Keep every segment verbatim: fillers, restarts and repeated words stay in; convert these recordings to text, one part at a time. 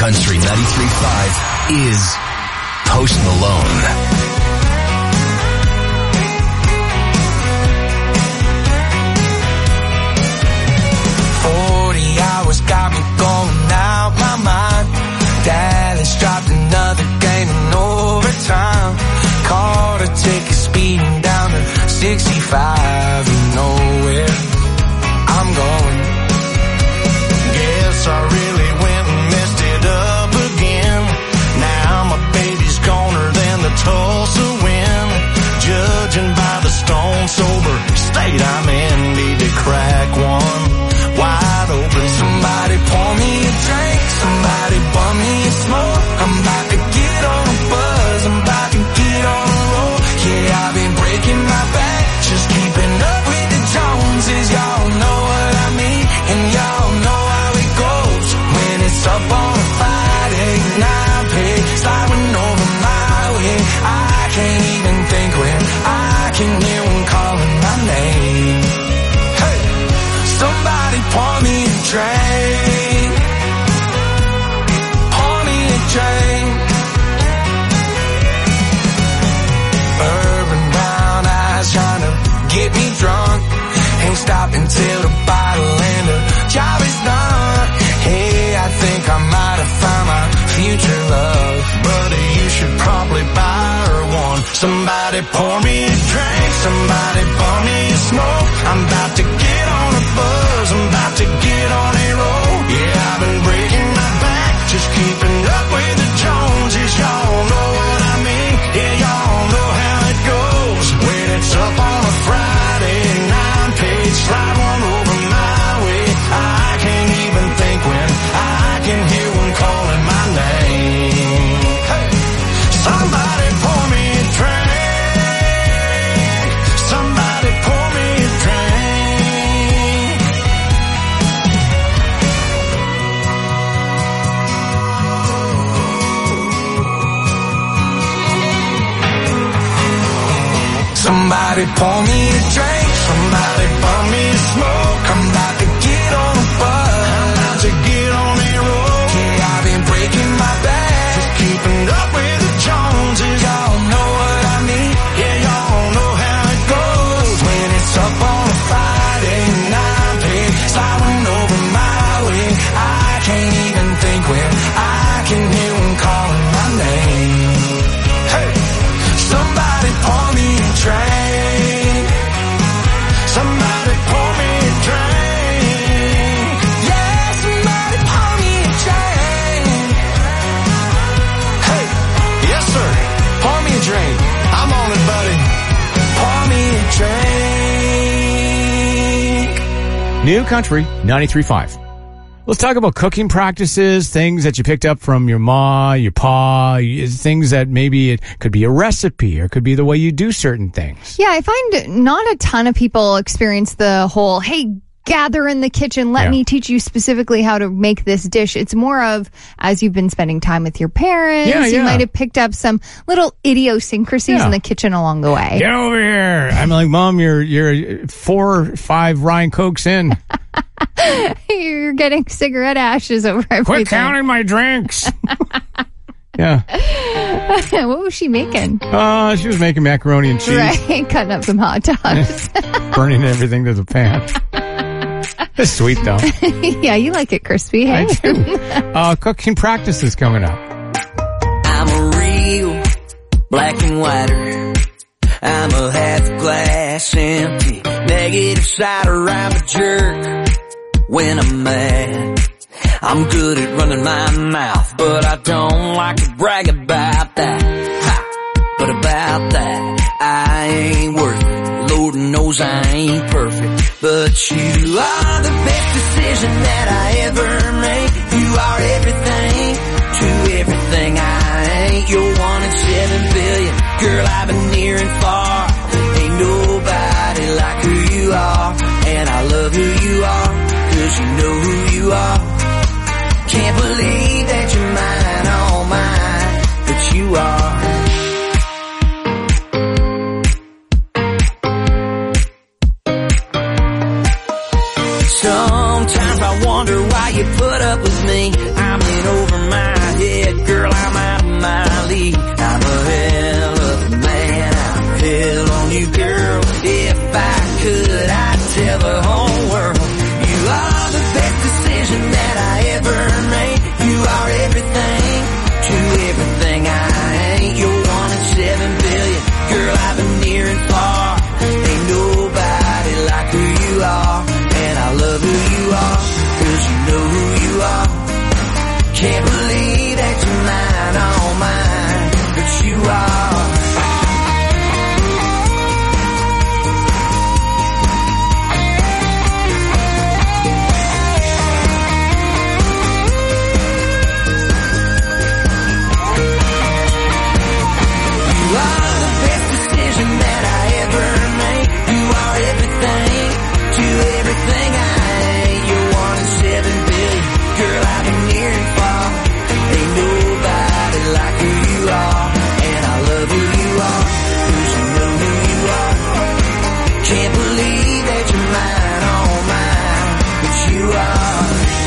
Country ninety-three point five is Post Malone. forty hours got me going out my mind. Dallas dropped another game in overtime. Caught a ticket speeding down to sixty-five. You know where I'm going. Guess I really went and messed it up again. Now my baby's goner than the Tulsa wind. Judging by the stone sober state I'm in, need to crack one wide open. Somebody pour me a drink, somebody bum me a smoke. I'm about to get on a buzz, I'm about to get on a roll. Yeah, I've been breaking my back, just keeping up with the Joneses. Y'all know what I mean, and y'all know how it goes. When it's up on a Friday night, pay sliding over my way. I can't even think when I can hear one calling my name. Hey, somebody pour me a drink, pour me a drink. Urban brown eyes trying to get me drunk. Ain't stopping till the bottle and the job is done. Hey, I think I might have found my future love. Buddy, you should probably buy her one. Somebody pour me a drink, somebody pour me a smoke. I'm about to get on a buzz, I'm about to get on a roll. Yeah, I've been breaking my back, just keeping up with the Joneses. Y'all know what I mean, yeah, y'all know how it goes. When it's up on a Friday night, page slide one over my way. I can't even think when I can hear one calling my name. Hey, somebody pour me a drink, somebody pour me a drink. Somebody pour me a drink, somebody pour me a smoke. I'm about to get on a buzz, I'm about to get on a roll. Yeah, I've been breaking my back, just keeping up with the Joneses. Y'all know what I mean, yeah, y'all know how it goes. When it's up on a Friday night, pay sliding over my way. I can't even think when I can hear one calling my name. Hey, somebody pour me a drink, somebody pour me a drink. Yeah, somebody pour me a drink. Hey, yes sir, pour me a drink. I'm on it, buddy. Pour me a drink. New Country ninety-three point five. Let's talk about cooking practices, things that you picked up from your ma, your pa, things that maybe it could be a recipe or it could be the way you do certain things. Yeah, I find not a ton of people experience the whole, hey, gather in the kitchen, let Yeah. me teach you specifically how to make this dish. It's more of, as you've been spending time with your parents, Yeah, you yeah. might have picked up some little idiosyncrasies Yeah. in the kitchen along the way. Get over here. I'm like, Mom, you're you're four or five Ryan Cokes in. You're getting cigarette ashes over everything. Quit counting my drinks. Yeah. What was she making? Uh, she was making macaroni and cheese, Right, cutting up some hot dogs. burning everything to the pan. It's sweet, though. Yeah, you like it crispy, hey? I do. Uh, cooking practices coming up. I'm a real black and whiter. I'm a half glass empty. Negative cider, I'm a jerk when I'm mad. I'm good at running my mouth, but I don't like to brag about that. Ha! But about that, I ain't worth it. Lord knows I ain't perfect, but you are the best decision that I ever made. You are everything to everything I ain't. You're one in seven billion. Girl, I've been near and far. Ain't nobody like who you are. And I love who you are, cause you know who you are. Can't believe that you're mine, all mine, but you are. Sometimes I wonder why you put up with me. I'm in over my Yeah, girl, I'm out of my league. I'm a hell of a man. I'm hell on you, girl. If I could, I'd tell the whole world you are the best decision that I ever made. You are everything to everything I ain't. You're one in seven billion. Girl, I've been near and far. Ain't nobody like who you are. And I love who you are, cause you know who you are. Can't believe that you're mine, all mine, but you are. You are the best decision that I ever made. You are everything to everything I ain't. You're one in seven billion. Girl, I've been near and far. Ain't nobody like who you are. And I love who you are, cause you know who you are. Can't believe that you're mine, all mine, but you are.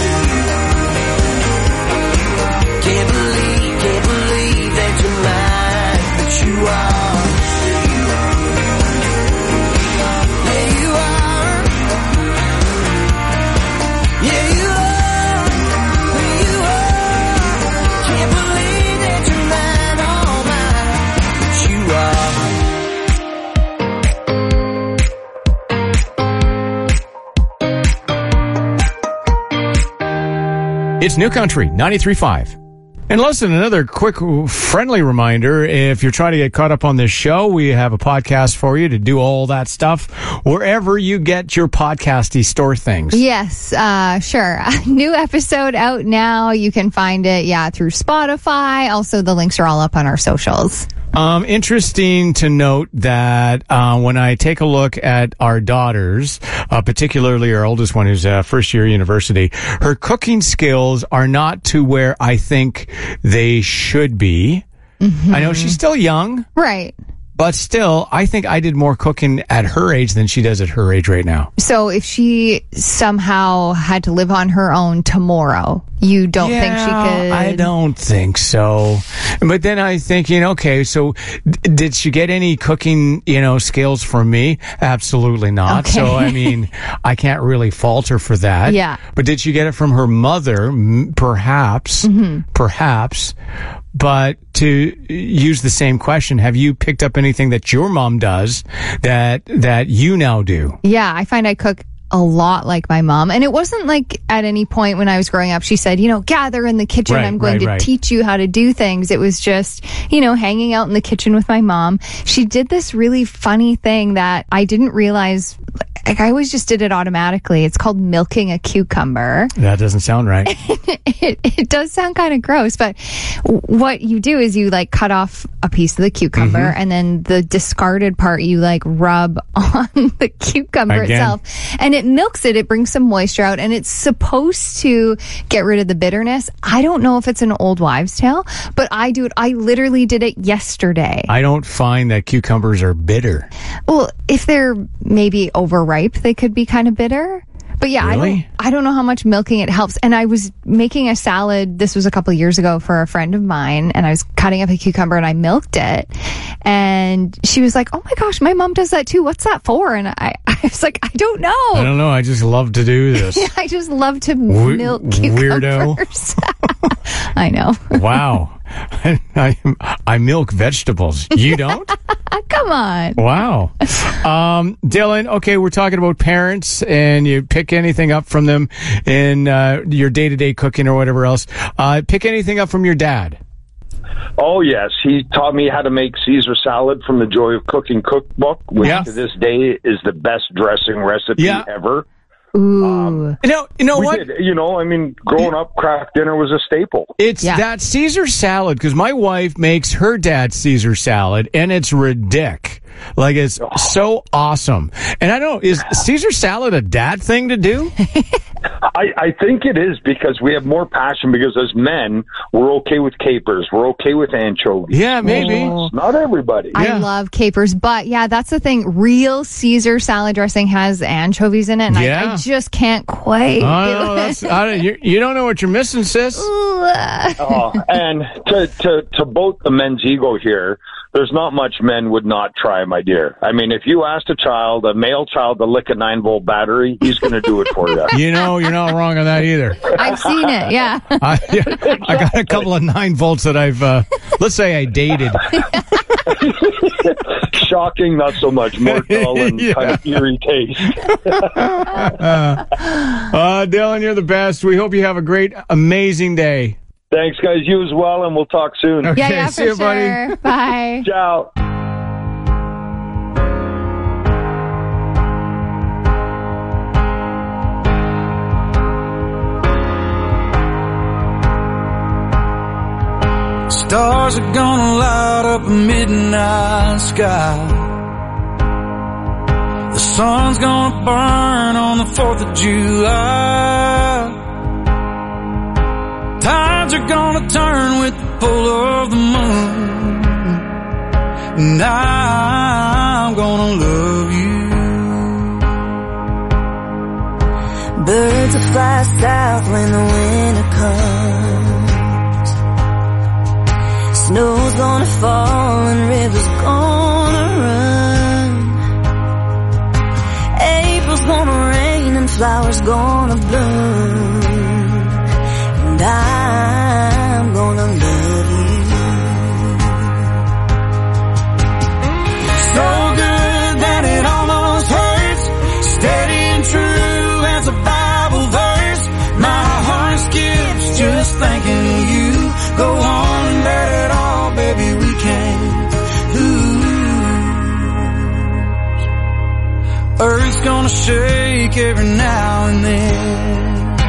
Can't believe, can't believe that you're mine, but you are. Yeah, you are. Yeah, you are. You are. Can't believe that you're mine, all mine, but you are. It's New Country ninety-three point five. And listen, another quick friendly reminder, if you're trying to get caught up on this show, we have a podcast for you to do all that stuff wherever you get your podcasty store things. Yes, uh, sure. A new episode out now. You can find it, yeah, through Spotify. Also, the links are all up on our socials. Um, interesting to note that uh, when I take a look at our daughters, uh, particularly our oldest one who's uh, first year university, her cooking skills are not to where I think they should be. Mm-hmm. I know she's still young. Right. But still, I think I did more cooking at her age than she does at her age right now. So if she somehow had to live on her own tomorrow, you don't yeah, think she could? I don't think so. But then I thinking, okay, so d- did she get any cooking, you know, skills from me? Absolutely not. Okay. So, I mean, I can't really fault her for that. Yeah. But did she get it from her mother? M- Perhaps. Mm-hmm. Perhaps. But to use the same question, have you picked up anything that your mom does that that you now do? Yeah, I find I cook a lot like my mom. And it wasn't like at any point when I was growing up, she said, you know, gather in the kitchen. Right, I'm going right, to right. teach you how to do things. It was just, you know, hanging out in the kitchen with my mom. She did this really funny thing that I didn't realize. Like, I always just did it automatically. It's called milking a cucumber. That doesn't sound right. it, it does sound kind of gross, but what you do is you like cut off a piece of the cucumber mm-hmm. and then the discarded part you like rub on the cucumber Again. itself, and it milks it. It brings some moisture out, and it's supposed to get rid of the bitterness. I don't know if it's an old wives' tale, but I do it. I literally did it yesterday. I don't find that cucumbers are bitter. Well, if they're maybe overripe, they could be kind of bitter. But yeah, Really? I don't I don't know how much milking it helps. And I was making a salad, this was a couple of years ago for a friend of mine, and I was cutting up a cucumber and I milked it. And she was like, "Oh my gosh, my mom does that too. What's that for?" And I, I was like, "I don't know." I don't know. I just love to do this. I just love to We- milk weirdo. cucumbers. I know. Wow. I, I milk vegetables. You don't? Come on. Wow. Um, Dylan, okay, we're talking about parents, and you pick anything up from them in uh, your day-to-day cooking or whatever else. Uh, pick anything up from your dad. Oh, yes. He taught me how to make Caesar salad from the Joy of Cooking cookbook, which Yeah. to this day is the best dressing recipe Yeah. ever. Ooh. You know, you know We what? did. You know, I mean, growing up, Kraft dinner was a staple. It's Yeah. that Caesar salad, because my wife makes her dad Caesar salad, and it's ridiculous. Like, it's so awesome. And I don't know, is Caesar salad a dad thing to do? I, I think it is because we have more passion because as men, we're okay with capers. We're okay with anchovies. Yeah, maybe. Oh. Not everybody. I Yeah. love capers, but yeah, that's the thing. Real Caesar salad dressing has anchovies in it, and Yeah. I, I just can't quite Oh, do no, it. that's, I don't, you, you don't know what you're missing, sis. Oh, and to, to, to both the men's ego here, there's not much men would not try, my dear. I mean, if you asked a child, a male child, to lick a nine-volt battery, he's going to do it for you. You know, you're not wrong on that either. I've seen it, yeah. I, yeah, I got a couple of nine volts that I've, uh, let's say I dated. Shocking, not so much. More dull and Yeah. kind of eerie taste. Uh, Dylan, you're the best. We hope you have a great, amazing day. Thanks, guys. You as well, and we'll talk soon. Okay, Yeah, yeah, see for you, buddy. sure. Bye. Ciao. Stars are gonna light up a midnight sky. The sun's gonna burn on the fourth of July. Tides are gonna turn with the pull of the moon. And I'm gonna love you. Birds will fly south when the winter comes. Snow's gonna fall and rivers gonna run. April's gonna rain and flowers gonna bloom. And I'm gonna love you. So good that it almost hurts. Steady and true as a Bible verse. My heart skips just thinking of you. Go on and let it all, baby, we can't lose. Earth's gonna shake every now and then.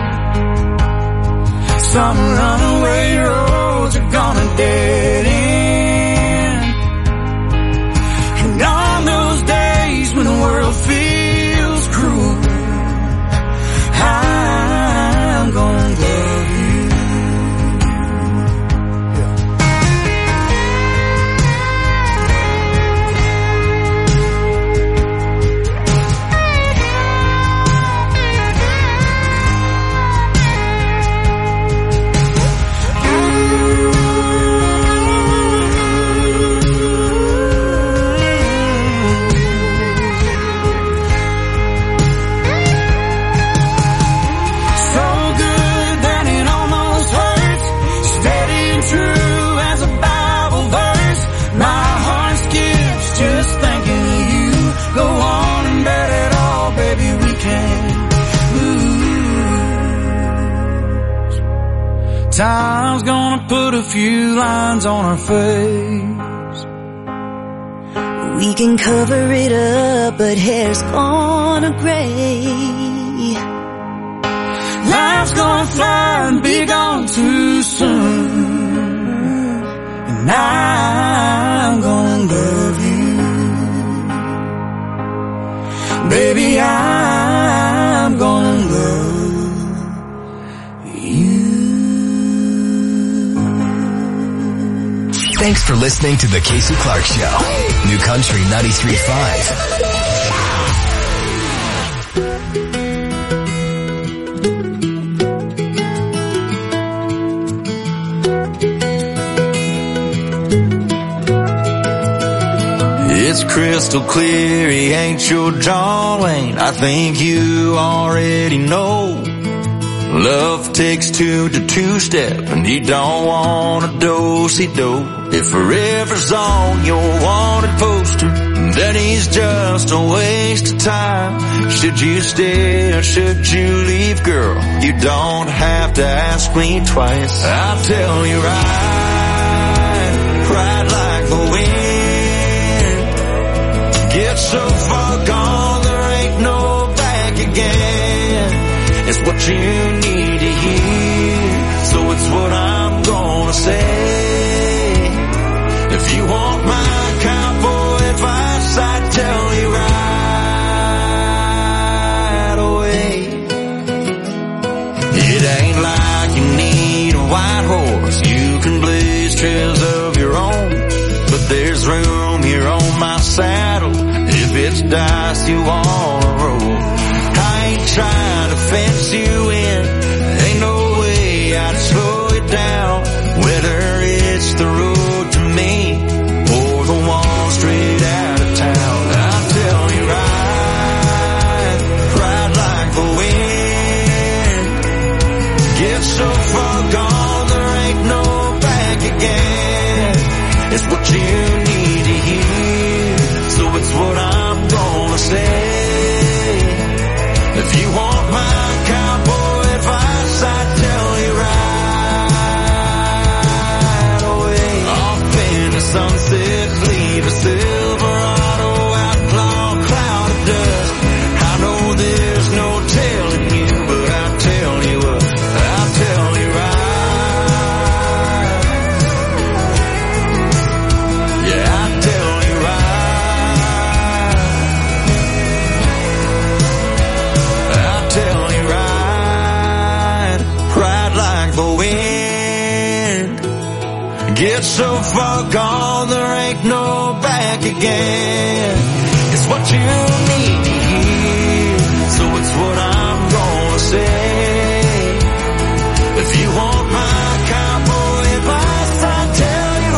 Some runaway roads are gonna dead end. And on those days when the world feels cruel, I'm gonna love you. Time's gonna put a few lines on our face. We can cover it up, but hair's gonna gray. Life's gonna fly and be gone too soon. And I'm gonna love you. Baby, I'm gonna love you. Thanks for listening to The Casey Clark Show. New Country ninety-three point five. It's crystal clear, he ain't your John Wayne. I think you already know. Love takes two to two-step, and you don't want a do-si-do. If forever's on your wanted poster, then he's just a waste of time. Should you stay or should you leave, girl? You don't have to ask me twice. I'll tell you right, right like the wind. Get so far gone, there ain't no back again. It's what you need to hear, so it's what I'm gonna say. If you want my cowboy advice, I'd tell you right away. white horse. You can blaze trails of your own, but there's room here on my saddle. If it's dice you wanna roll, I ain't trying to fence you in. Ain't no way I'd slow it down. Whether it's the road to me or the one straight out of town, I'll tell you ride, ride like the wind. Get so far gone there ain't no back again. It's what you need to hear, so it's what I'm gonna say. If you want my cowboy advice, I tell you right away. Off in the sunset, leave a Silverado outlaw cloud of dust. I know there's no telling you, but I'll tell you what, I'll tell you right. Yeah, I'll tell you right. I'll tell you right. Ride like the wind. Get so far gone there ain't no back again. It's what you need to hear, so it's what I'm gonna say. If you want my cowboy advice, I'll tell you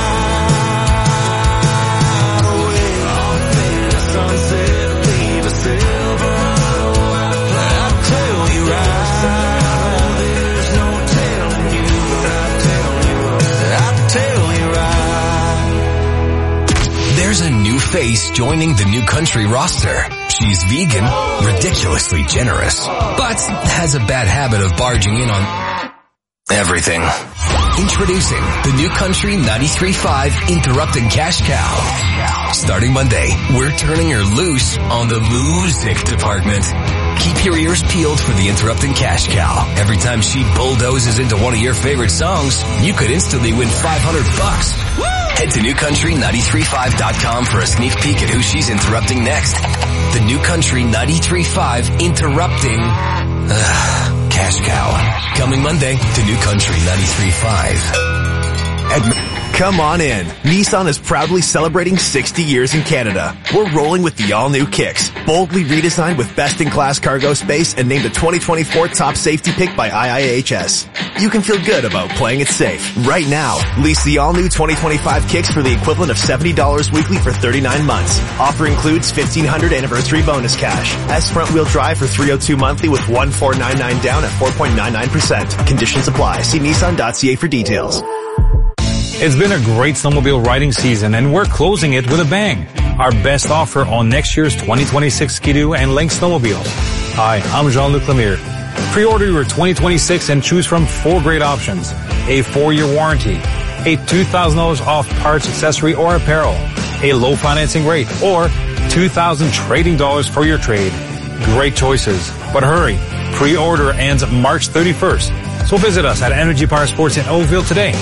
right away. Off in the sunset, leave a Silverado outlaw. I'll tell you right. There's no telling you, but I'll tell you what, I'll tell you right. There's a new face joining the New Country roster. She's vegan, ridiculously generous, but has a bad habit of barging in on everything. Introducing the New Country ninety-three point five Interrupted Cash Cow. Starting Monday, we're turning her loose on the music department. Keep your ears peeled for the Interrupted Cash Cow. Every time she bulldozes into one of your favorite songs, you could instantly win five hundred bucks. Head to new country ninety-three point five dot com for a sneak peek at who she's interrupting next. The New Country ninety-three point five Interrupting uh, Cash Cow. Coming Monday to New Country ninety-three point five. Edmund. Come on in. Nissan is proudly celebrating sixty years in Canada. We're rolling with the all-new Kicks, boldly redesigned with best-in-class cargo space and named a twenty twenty-four top safety pick by I I H S. You can feel good about playing it safe. Right now, lease the all-new twenty twenty-five Kicks for the equivalent of seventy dollars weekly for thirty-nine months. Offer includes fifteen hundred dollars anniversary bonus cash. S front-wheel drive for three hundred two monthly with one thousand four hundred ninety-nine down at four point nine nine percent. Conditions apply. See Nissan dot C A for details. It's been a great snowmobile riding season, and we're closing it with a bang. Our best offer on next year's twenty twenty-six Ski-Doo and Lynx snowmobiles. Hi, I'm Jean-Luc Lemire. Pre-order your twenty twenty-six and choose from four great options. A four-year warranty, a two thousand dollars off parts, accessory, or apparel, a low financing rate, or two thousand trading dollars for your trade. Great choices. But hurry, pre-order ends March thirty-first. So visit us at Energy Power Sports in Oakville today.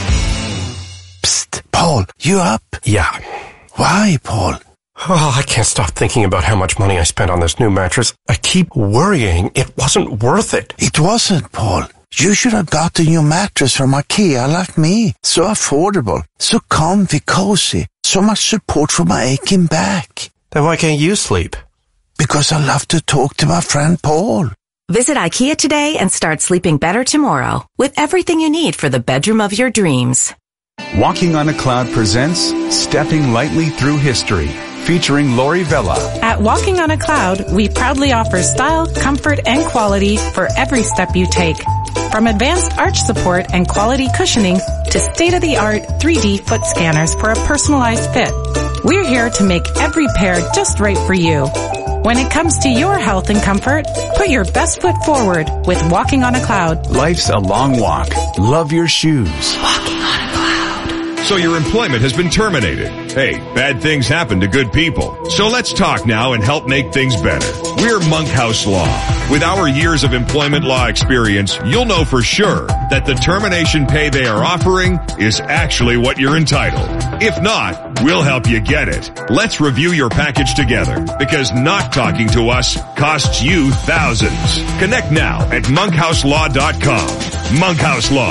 Paul, you up? Yeah. Why, Paul? Oh, I can't stop thinking about how much money I spent on this new mattress. I keep worrying it wasn't worth it. It wasn't, Paul. You should have got a new mattress from IKEA like me. So affordable, so comfy, cozy, so much support for my aching back. Then why can't you sleep? Because I love to talk to my friend Paul. Visit IKEA today and start sleeping better tomorrow with everything you need for the bedroom of your dreams. Walking on a Cloud presents Stepping Lightly Through History, featuring Lori Vella. At Walking on a Cloud, we proudly offer style, comfort, and quality for every step you take. From advanced arch support and quality cushioning to state-of-the-art three D foot scanners for a personalized fit, we're here to make every pair just right for you. When it comes to your health and comfort, put your best foot forward with Walking on a Cloud. Life's a long walk. Love your shoes. Walking on a Cloud. So your employment has been terminated. Hey, bad things happen to good people. So let's talk now and help make things better. We're Monkhouse Law. With our years of employment law experience, you'll know for sure that the termination pay they are offering is actually what you're entitled. If not, we'll help you get it. Let's review your package together, because not talking to us costs you thousands. Connect now at monkhouse law dot com. Monkhouse Law.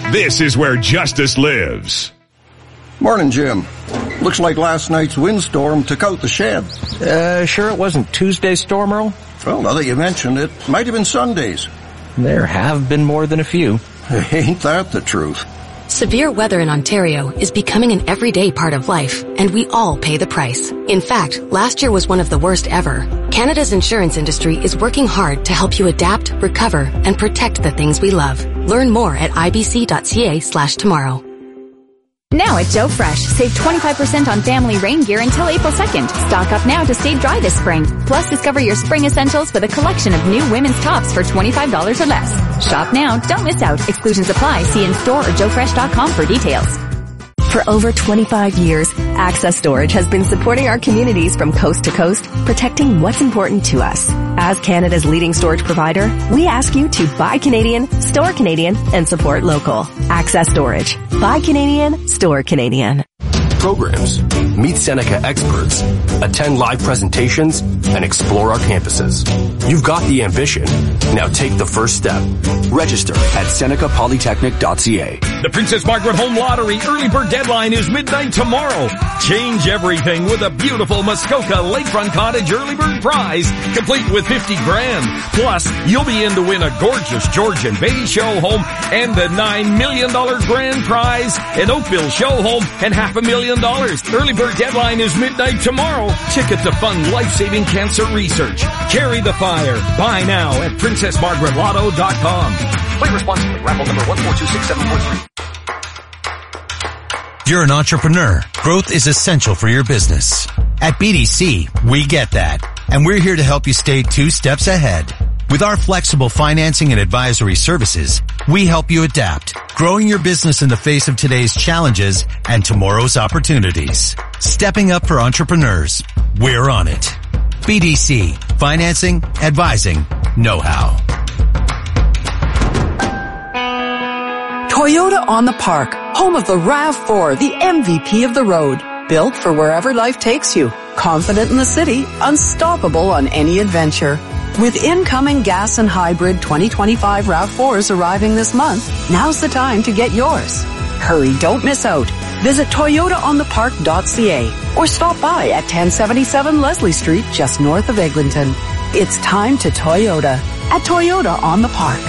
This is where justice lives. Morning, Jim. Looks like last night's windstorm took out the shed. Uh, sure it wasn't Tuesday's storm, Earl? Well, now that you mention it, might have been Sunday's. There have been more than a few. Ain't that the truth? Severe weather in Ontario is becoming an everyday part of life, and we all pay the price. In fact, last year was one of the worst ever. Canada's insurance industry is working hard to help you adapt, recover, and protect the things we love. Learn more at ibc.ca slash tomorrow. Now at Joe Fresh, save twenty-five percent on family rain gear until April second. Stock up now to stay dry this spring. Plus, discover your spring essentials with a collection of new women's tops for twenty-five dollars or less. Shop now, don't miss out. Exclusions apply. See in-store or joe fresh dot com for details. For over twenty-five years, Access Storage has been supporting our communities from coast to coast, protecting what's important to us. As Canada's leading storage provider, we ask you to buy Canadian, store Canadian, and support local. Access Storage. Buy Canadian, store Canadian. Programs, meet Seneca experts, attend live presentations, and explore our campuses. You've got the ambition. Now take the first step. Register at seneca polytechnic dot c a. The Princess Margaret Home Lottery early bird deadline is midnight tomorrow. Change everything with a beautiful Muskoka Lakefront Cottage early bird prize, complete with fifty grand. Plus, you'll be in to win a gorgeous George and Betty show home and the nine million dollars grand prize, an Oakville show home, and half a million dollars. Early bird deadline is midnight tomorrow. Ticket to fund life-saving cancer research. Carry the fire. Buy now at princess margaret lotto dot com. Play responsibly. Raffle number one four two six seven four three. You're an entrepreneur. Growth is essential for your business. At B D C, we get that. And we're here to help you stay two steps ahead. With our flexible financing and advisory services, we help you adapt, growing your business in the face of today's challenges and tomorrow's opportunities. Stepping up for entrepreneurs. We're on it. B D C. Financing, advising, know-how. Toyota on the Park, home of the RAV four, the M V P of the road. Built for wherever life takes you. Confident in the city, unstoppable on any adventure. With incoming gas and hybrid twenty twenty-five RAV fours arriving this month, now's the time to get yours. Hurry, don't miss out. Visit toyota on the park dot c a or stop by at ten seventy-seven Leslie Street, just north of Eglinton. It's time to Toyota at Toyota on the Park.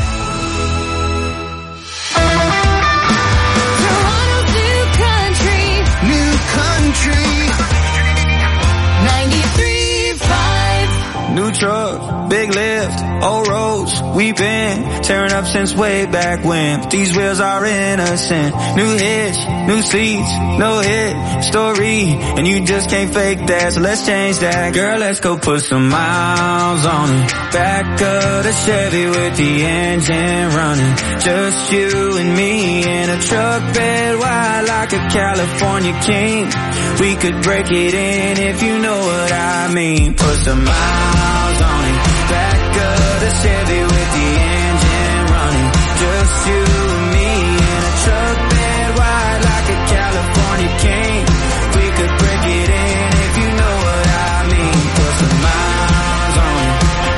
New truck, big lift, old roads, we've been tearing up since way back when. But these wheels are innocent. New hitch, new seats, no hit story, and you just can't fake that. So let's change that, girl. Let's go put some miles on it. Back of the Chevy with the engine running. Just you and me in a truck bed wide like a California king. We could break it in if you know what I mean. Put some miles on it. Back of the Chevy with the engine running. Just you and me in a truck bed wide like a California king. We could break it in if you know what I mean. Put some miles on it.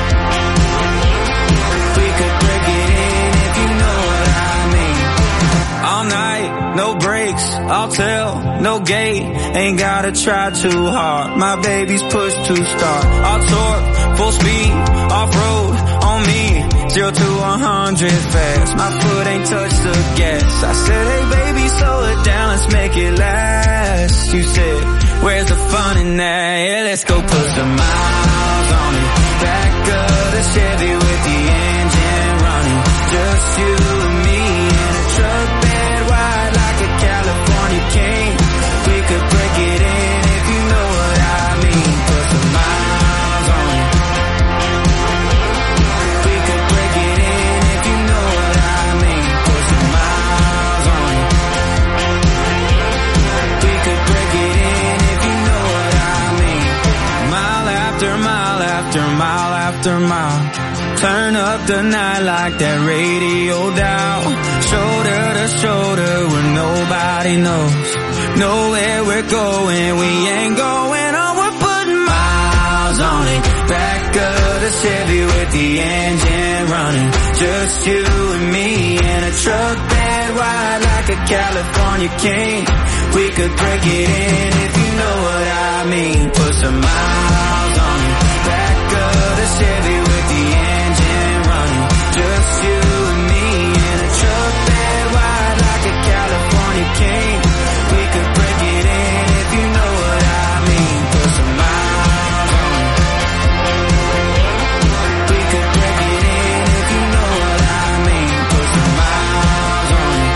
We could break it in if you know what I mean. All night, no brakes, I'll tell, no gate. Ain't gotta try too hard. My baby's push to start. I'll torque, full speed, off-road, on me. Zero to a hundred fast. My foot ain't touched the gas. I said, hey baby, slow it down, let's make it last. You said, where's the fun in that? Yeah, let's go put some miles on it. Back of the Chevy with the engine running. Just you and me in a truck bed wide like a California king. We could break it in if you know what I mean. Put some miles on it. We could break it in if you know what I mean. Put some miles on it. We could break it in if you know what I mean. Mile after mile after mile after mile. Turn up the night like that radio dial. Shoulder to shoulder where nobody knows. Nowhere we're going, we ain't going on. We're putting miles on it. Back of the Chevy with the engine running. Just you and me in a truck bed wide a California king. We could break it in if you know what I mean. Put some miles on it. Back of the Chevy with the engine running. Just you and me in a truck bed wide like a California king. We could break it in if you know what I mean. Put some miles on it. We could break it in if you know what I mean. Put some miles on it.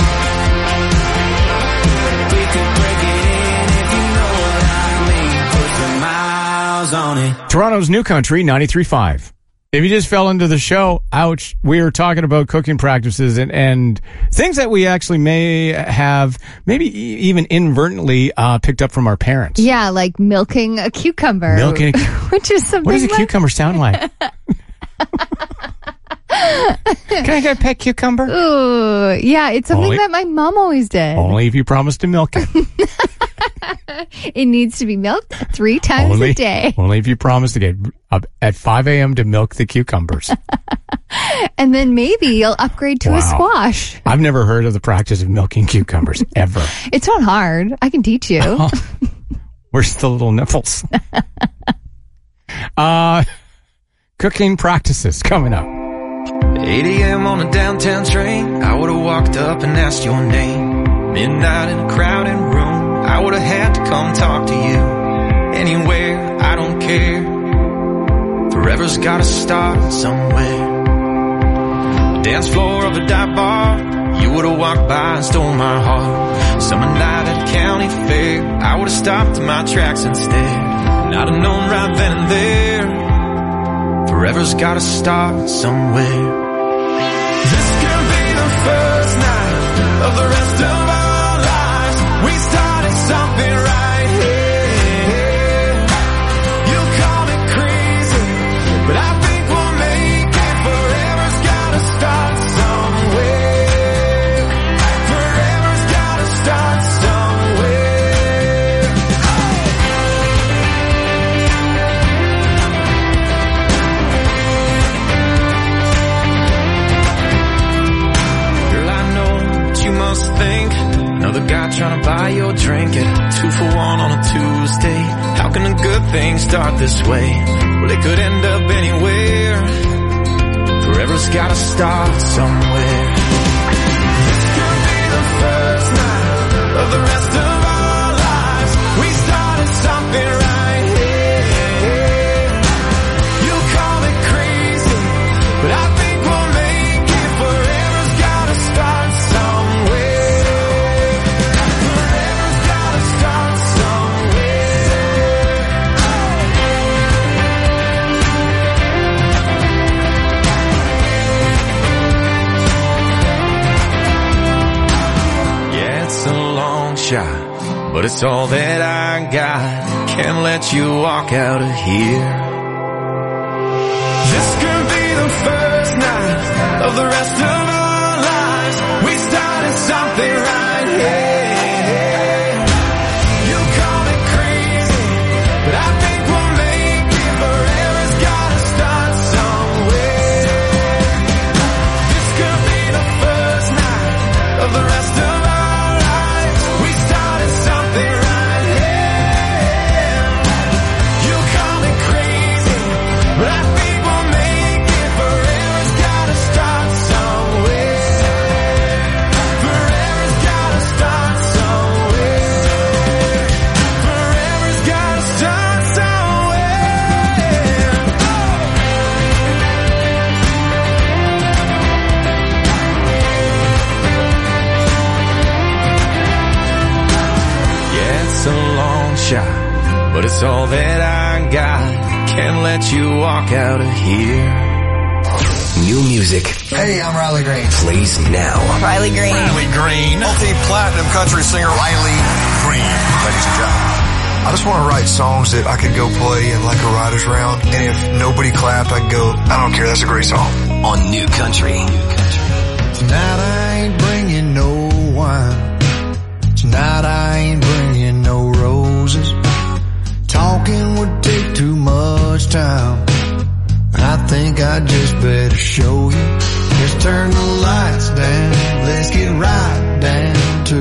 We could break it in if you know what I mean. Put some miles on it. Toronto's New Country, ninety-three point five. If you just fell into the show, ouch, we were talking about cooking practices and, and things that we actually may have, maybe even inadvertently uh, picked up from our parents. Yeah, like milking a cucumber. Milking a, which is something what does a like, cucumber sound like? Can I get a pet cucumber? Ooh, yeah, it's something Only- that my mom always did. Only if you promise to milk it. It needs to be milked three times only, a day. Only if you promise to get up at five a.m. to milk the cucumbers. And then maybe you'll upgrade to Wow. a squash. I've never heard of the practice of milking cucumbers, ever. It's not hard. I can teach you. Oh, where's the little nipples? uh, cooking practices coming up. eight a.m. on a downtown train, I would've walked up and asked your name. Midnight in a crowded room, I would've had to come talk to you. Anywhere, I don't care. Forever's gotta start somewhere. Dance floor of a dive bar, you would've walked by and stole my heart. Summer night at a county fair, I would've stopped in my tracks instead. And I'd have known right then and there, forever's gotta start somewhere. This could be the first night of the rest of our lives. We started something right here. You call it crazy, but I think we'll make it. Forever's gotta start somewhere. Forever's gotta start somewhere. Girl, I know what you must think. Another guy trying to buy your drink at two for one on a Tuesday. How can a good thing start this way? Well, it could end up anywhere. Forever's gotta start somewhere. This could be the first night of the rest of our lives. We started something right here. You call it crazy, but I think we'll make it. Forever's gotta start somewhere. Forever's gotta start somewhere. Yeah, it's a long shot, but it's all that I got. Can't let you walk out of here. This could be the first night of the rest of our lives. We started something right here. You call it crazy, but I think we'll make it. Forever's gotta start somewhere. This could be the first night of the rest of our lives. We started something right here. You call it crazy, but I think we'll make it. Forever's gotta start somewhere. Forever's gotta start somewhere. Forever's gotta start somewhere. Yeah, it's a long shot, but it's all that I got. Can't let you walk out of here. New music. Hey, I'm Riley Green. Plays now. Riley Green. Riley Green. Multi-platinum country singer Riley Green. Ladies and gentlemen. I just want to write songs that I could go play in like a writer's round. And if nobody clapped, I'd go, I don't care, that's a great song. On New Country. Tonight I ain't bringing no wine. Tonight I ain't bringing no roses. Talking would take too much time. I think I just better show you. Just turn the lights down. Let's get right down to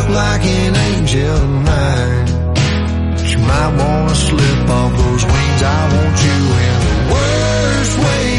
like an angel tonight. She might wanna slip off those wings. I want you in the worst way.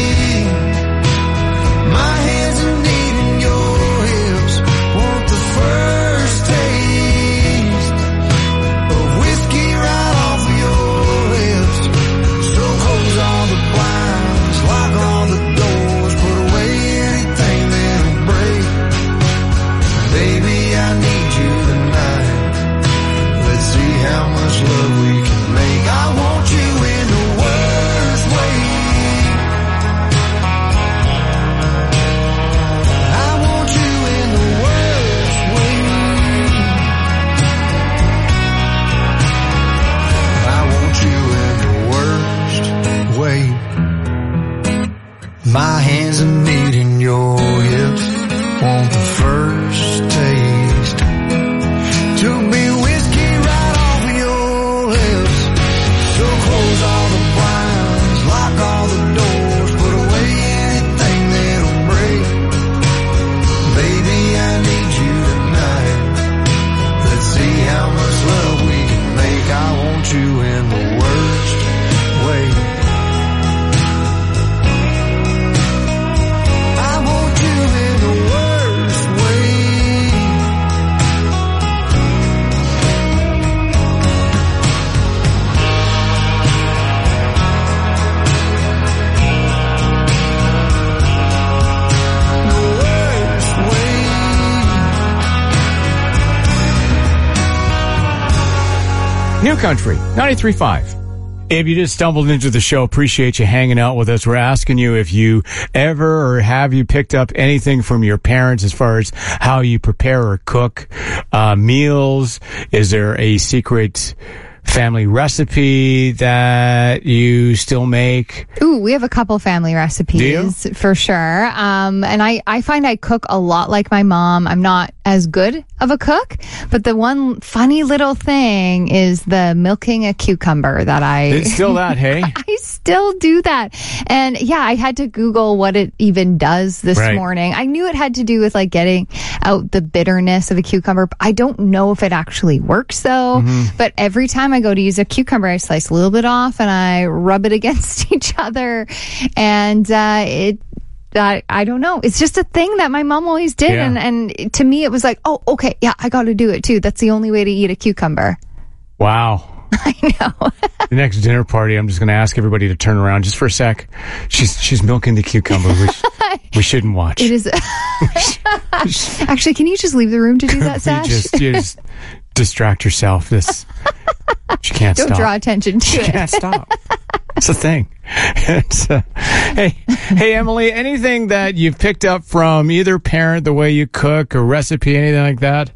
My hands are needing your hips. Want the first taste of whiskey right off of your lips. So close all the blinds, lock all the doors, put away anything that'll break. Baby, I need you tonight. Let's see how much love we can make. I want you in the worst way. I want you in the worst way. I want you in the worst way. My hands are needing your hips. Want the first taste to be whiskey right off of your lips. So close all the blinds, lock all the doors, put away anything that'll break. Baby, I need you tonight. Let's see how much love we can make. I want you in the worst way. I want you in the worst way. The worst way. New Country, ninety-three point five. If you just stumbled into the show, appreciate you hanging out with us. We're asking you if you ever or have you picked up anything from your parents as far as how you prepare or cook uh, meals. Is there a secret family recipe that you still make? Ooh, we have a couple family recipes for sure. Um, and I, I find I cook a lot like my mom. I'm not as good of a cook, but the one funny little thing is the milking a cucumber that I... It's still that, hey? I still do that. And yeah, I had to Google what it even does this Right. morning. I knew it had to do with like getting out the bitterness of a cucumber. I don't know if it actually works though, Mm-hmm. but every time I go to use a cucumber, I slice a little bit off and I rub it against each other. And uh, it I, I don't know. It's just a thing that my mom always did. Yeah. And, and to me, it was like, oh, okay, yeah, I got to do it too. That's the only way to eat a cucumber. Wow. I know. The next dinner party, I'm just going to ask everybody to turn around just for a sec. She's she's milking the cucumber. We, we shouldn't watch. It is. Actually, can you just leave the room to do that, You Sash? just, you just distract yourself. This she can't Don't stop. draw attention to She it. can't stop. It's a thing. It's, uh, hey, hey, Emily, anything that you've picked up from either parent, the way you cook, or recipe, anything like that?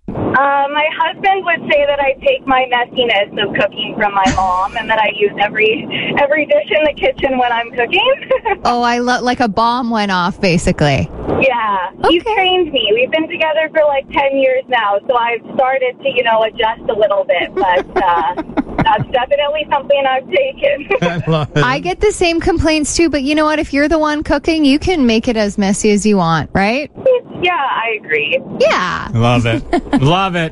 Uh, my husband would say that I take my messiness of cooking from my mom and that I use every every dish in the kitchen when I'm cooking. Oh, I love, like a bomb went off, basically. Yeah, he's trained me. We've been together for like ten years now, so I've started to, you know, adjust a little bit, but uh, that's definitely something I've taken. I love it. I get the same complaints too, but you know what? If you're the one cooking, you can make it as messy as you want, right? Yeah, I agree. Yeah. Love it. Love it.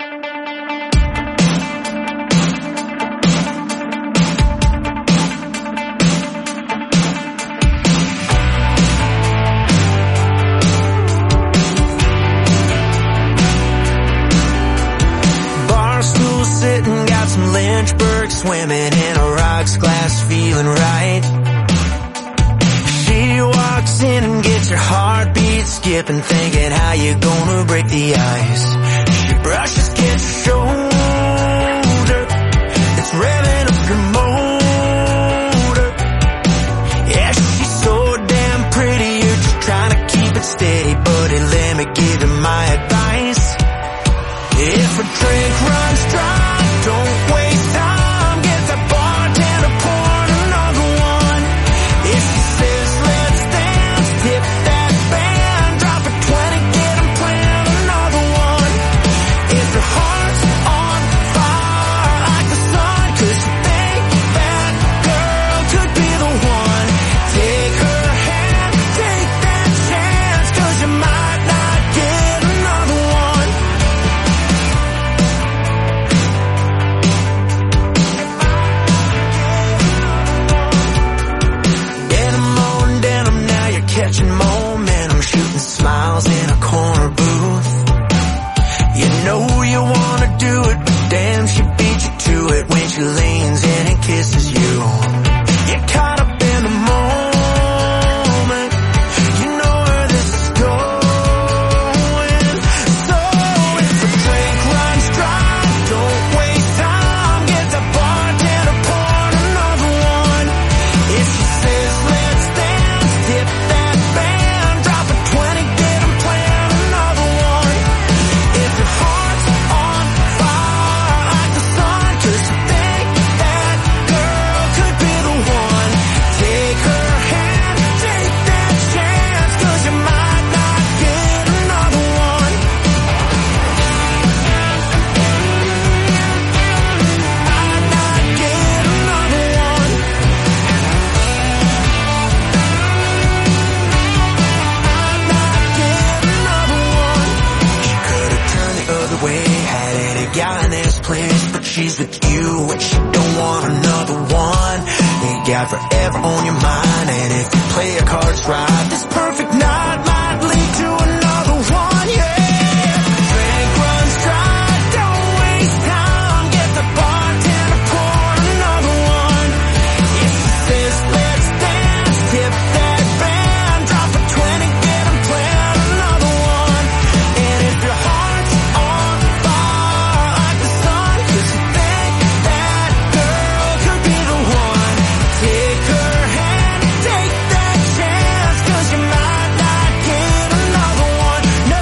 Barstool sitting, got some Lynchburg swimming in a rocks glass, feeling right. She walks in and gets her heartbeat skipping, thinking how you gonna break the ice. She brushes against her shoulder, it's revving up her motor. Yeah, she's so damn pretty, you're just trying to keep it steady, buddy, let me give you my advice. If a drink runs dry, don't waste time, get that bartender pouring another one. If she says let's dance, tip that band, drop a twenty, get 'em playing another one. If your heart's on fire like the sun, 'cause you think that girl could be the one, take her hand, take that chance, 'cause you might not get another one. way. Had any gal in this place, but she's with you and she don't want another one. Ain't got forever on your mind, and if you play your cards right, this perfect night might lead to another one, yeah. Drink runs dry, don't waste time, get the bartender pour another one. If he says let's dance, tip that band, drop a twenty, get him playing another one. And if your heart's on fire like the sun, cause you think that girl could be the one, take her hand, take that chance, cause you might not get another one, no.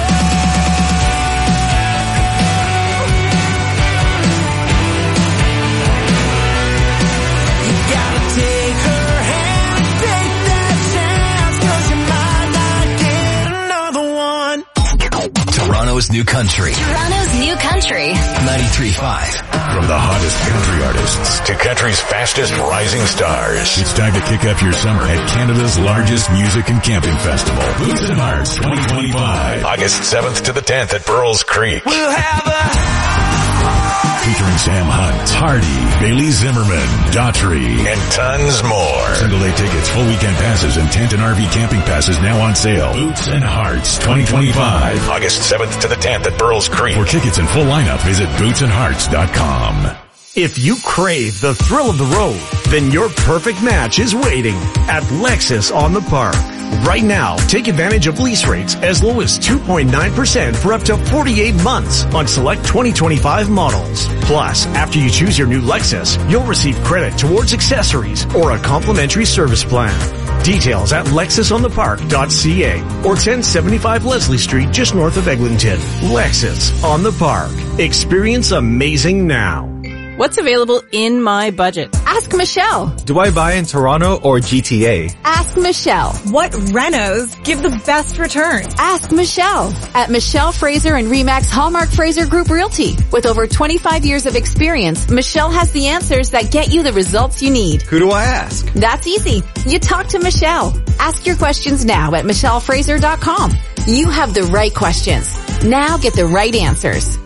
You gotta take her hand, take that chance, cause you might not get another one. Toronto's New Country. Toronto's New Country. ninety-three point five. From the hottest country artists to country's fastest rising stars. It's time to kick up your summer at Canada's largest music and camping festival, Boots and Hearts twenty twenty-five. August seventh to the tenth at Burrells Creek. We'll have a Featuring Sam Hunt, Hardy, Bailey Zimmerman, Daughtry, and tons more. Single day tickets, full weekend passes, and tent and R V camping passes now on sale. Boots and Hearts twenty twenty-five. August seventh to the tenth at Burrells Creek. For tickets and full lineup, visit boots and hearts dot com. If you crave the thrill of the road, then your perfect match is waiting at Lexus on the Park. Right now, take advantage of lease rates as low as two point nine percent for up to forty-eight months on select twenty twenty-five models. Plus, after you choose your new Lexus, you'll receive credit towards accessories or a complimentary service plan. Details at lexus on the park dot c a or ten seventy-five Leslie Street just north of Eglinton. Lexus on the Park. Experience amazing now. What's available in my budget? Ask Michelle. Do I buy in Toronto or G T A? Ask Michelle. What renos give the best returns? Ask Michelle. At Michelle Fraser and Remax Hallmark Fraser Group Realty. With over twenty-five years of experience, Michelle has the answers that get you the results you need. Who do I ask? That's easy. You talk to Michelle. Ask your questions now at michelle fraser dot com. You have the right questions. Now get the right answers.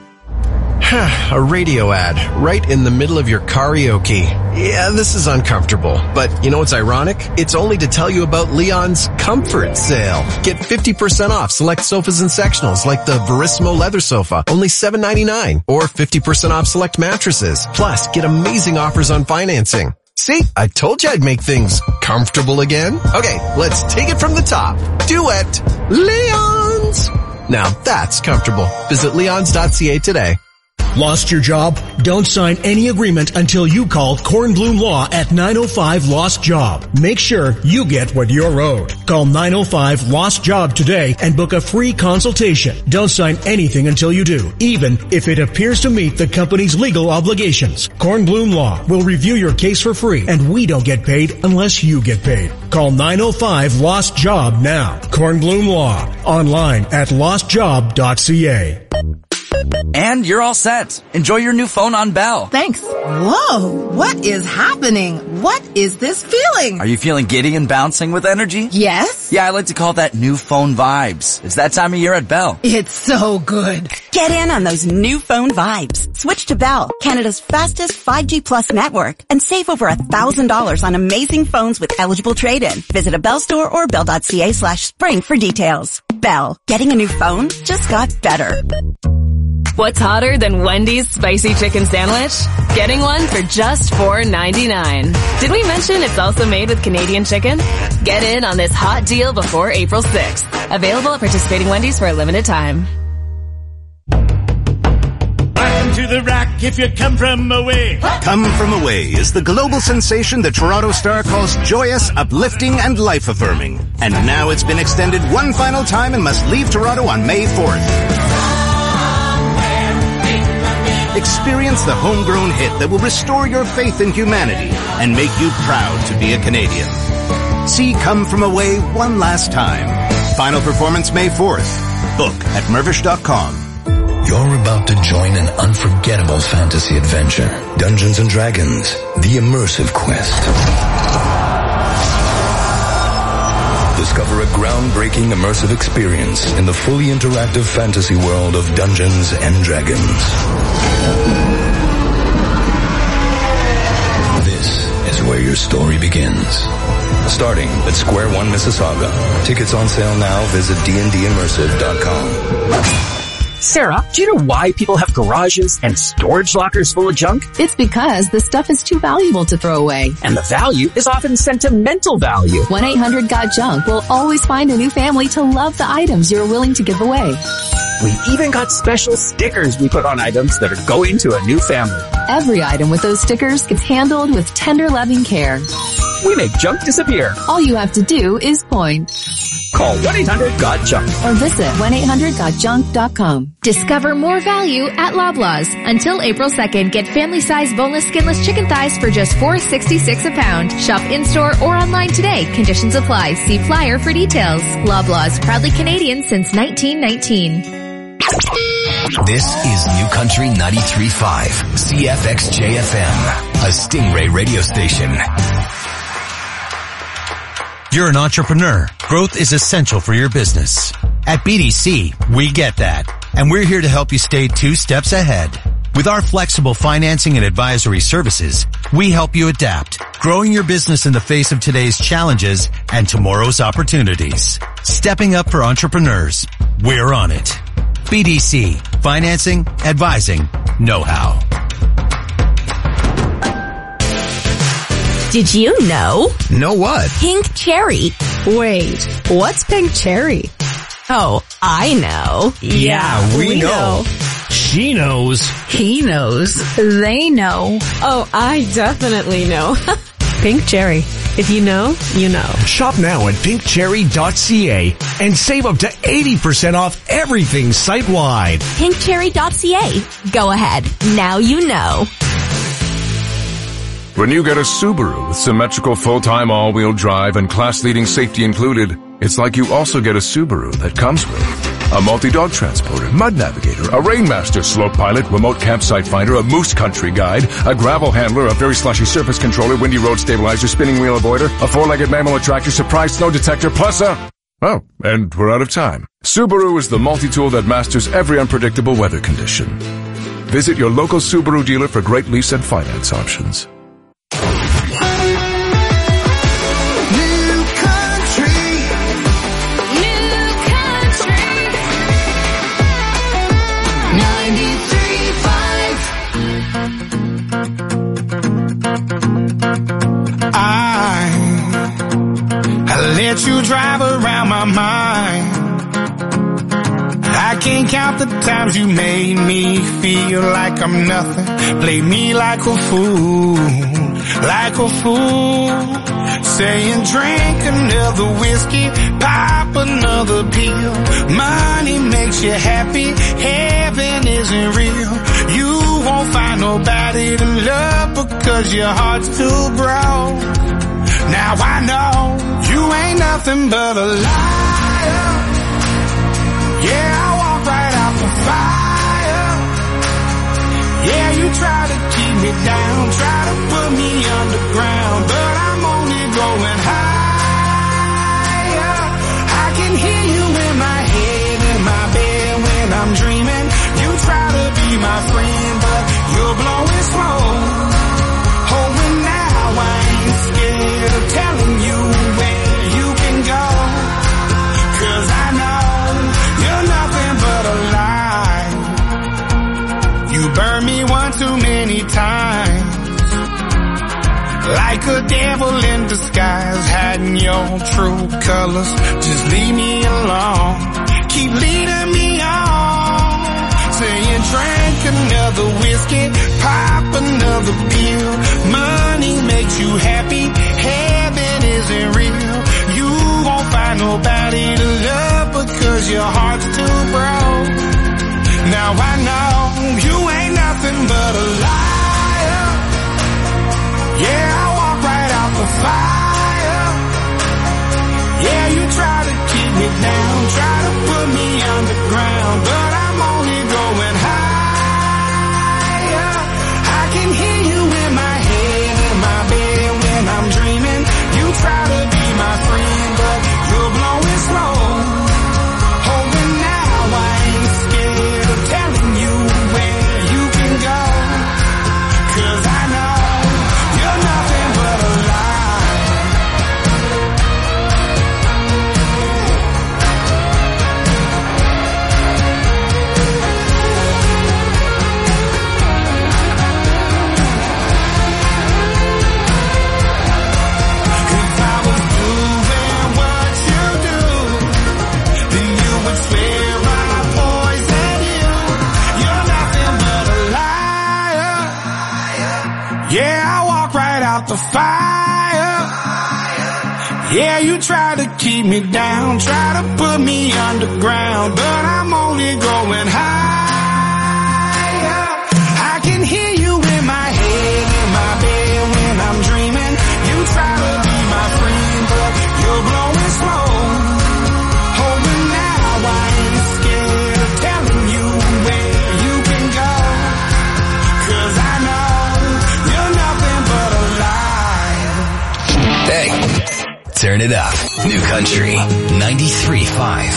A radio ad right in the middle of your karaoke. Yeah, this is uncomfortable. But you know what's ironic? It's only to tell you about Leon's Comfort Sale. Get fifty percent off select sofas and sectionals like the Verismo leather sofa, only seven ninety-nine, or fifty percent off select mattresses. Plus, get amazing offers on financing. See, I told you I'd make things comfortable again. Okay, let's take it from the top. Duet. Leon's. Now that's comfortable. Visit leons dot c a today. Lost your job? Don't sign any agreement until you call Kornblum Law at nine oh five Lost Job. Make sure you get what you're owed. Call nine oh five Lost Job today and book a free consultation. Don't sign anything until you do, even if it appears to meet the company's legal obligations. Kornblum Law will review your case for free, and we don't get paid unless you get paid. Call nine oh five Lost Job now. Kornblum Law. Online at lost job dot c a. And you're all set. Enjoy your new phone on Bell. Thanks. Whoa, what is happening? What is this feeling? Are you feeling giddy and bouncing with energy? Yes. Yeah, I like to call that new phone vibes. It's that time of year at Bell. It's so good. Get in on those new phone vibes. Switch to Bell, Canada's fastest five G plus network, and save over a thousand dollars on amazing phones with eligible trade-in. Visit a Bell store or bell dot c a slash spring for details. Bell, getting a new phone just got better. What's hotter than Wendy's spicy chicken sandwich? Getting one for just four ninety-nine. Did we mention it's also made with Canadian chicken? Get in on this hot deal before April sixth. Available at participating Wendy's for a limited time. Welcome to the Rock if you come from away. Come From Away is the global sensation the Toronto Star calls joyous, uplifting, and life-affirming. And now it's been extended one final time and must leave Toronto on May fourth. Experience the homegrown hit that will restore your faith in humanity and make you proud to be a Canadian. See Come From Away one last time. Final performance May fourth. Book at mervish dot com. You're about to join an unforgettable fantasy adventure. Dungeons and Dragons, the immersive quest. discover a groundbreaking immersive experience in the fully interactive fantasy world of Dungeons and Dragons. This is where your story begins. Starting at Square One Mississauga. Tickets on sale now. Visit d and d immersive dot com. Sarah, do you know why people have garages and storage lockers full of junk? It's because the stuff is too valuable to throw away. And the value is often sentimental value. one eight hundred got junk will always find a new family to love the items you're willing to give away. We've even got special stickers we put on items that are going to a new family. Every item with those stickers gets handled with tender, loving care. We make junk disappear. All you have to do is point. Call one eight hundred got junk or visit one eight hundred got junk dot com. Discover more value at Loblaws. Until April second, get family-sized boneless, skinless chicken thighs for just four dollars and sixty-six cents a pound. Shop in-store or online today. Conditions apply. See flyer for details. Loblaws, proudly Canadian since nineteen nineteen. This is New Country ninety-three point five, C F X J F M, a Stingray radio station. You're an entrepreneur. Growth is essential for your business. At B D C, we get that. And we're here to help you stay two steps ahead. With our flexible financing and advisory services, we help you adapt, growing your business in the face of today's challenges and tomorrow's opportunities. Stepping up for entrepreneurs. We're on it. B D C. Financing, advising, know-how. Did you know? Know what? Pink cherry. Wait, what's pink cherry? Oh, I know. Yeah, we, we know. know. She knows. He knows. They know. Oh, I definitely know. Pink cherry. If you know, you know. Shop now at pink cherry dot c a and save up to eighty percent off everything site-wide. pink cherry dot c a. Go ahead. Now you know. When you get a Subaru with symmetrical full-time all-wheel drive and class-leading safety included, it's like you also get a Subaru that comes with a multi-dog transporter, mud navigator, a Rainmaster slope pilot, remote campsite finder, a moose country guide, a gravel handler, a very slushy surface controller, windy road stabilizer, spinning wheel avoider, a four-legged mammal attractor, surprise snow detector, plus a... Oh, and we're out of time. Subaru is the multi-tool that masters every unpredictable weather condition. Visit your local Subaru dealer for great lease and finance options. Let you drive around my mind. I can't count the times you made me feel like I'm nothing. Play me like a fool, like a fool. Saying drink another whiskey, pop another pill. Money makes you happy, heaven isn't real. You won't find nobody to love because your heart's too broke. Now I know you ain't nothing but a liar. Yeah, I walk right out the fire. Yeah, you try to keep me down, try to put me underground, but I'm only going higher. I can hear you in my head, in my bed when I'm dreaming. You try to be my friend, but you're blowing smoke. Oh, and now I ain't scared of telling you where you can go, 'cause I know you're nothing but a lie. You burned me one too many times, like a devil in disguise, hiding your true colors. Just leave me alone, keep leading me on, saying drink another whiskey, pop another pill. Money makes you happy, heaven isn't real. You won't find nobody to love because your heart's too broke. Now I know you ain't nothing but a liar. Yeah, I walk right out the fire. Yeah, you try to keep me down, try to put me underground, but I'm only going higher. I can hear you in my head, in my bed when I'm dreaming. You try to be my friend, but you're the fire. Yeah, you try to keep me down, try to put me underground, but I'm only going higher. I can hear you in my head, in my bed when I'm dreaming. You try to be my friend, but you're blowing smoke. Oh, but now I ain't scared of telling you where you can go, 'cause I know you're nothing but a lie. Hey, turn it up. New Country ninety-three point five.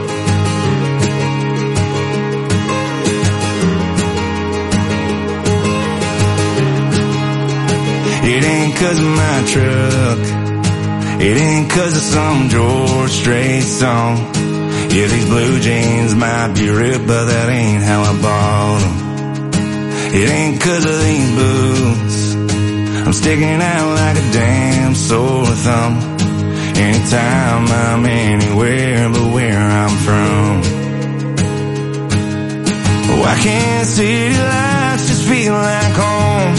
It ain't 'cause of my truck, it ain't 'cause of some George Strait song. Yeah, these blue jeans might be ripped, but that ain't how I bought them. It ain't 'cause of these boots, I'm sticking out like a damn sore thumb. Anytime I'm anywhere but where I'm from. Why can't city lights just feel like home?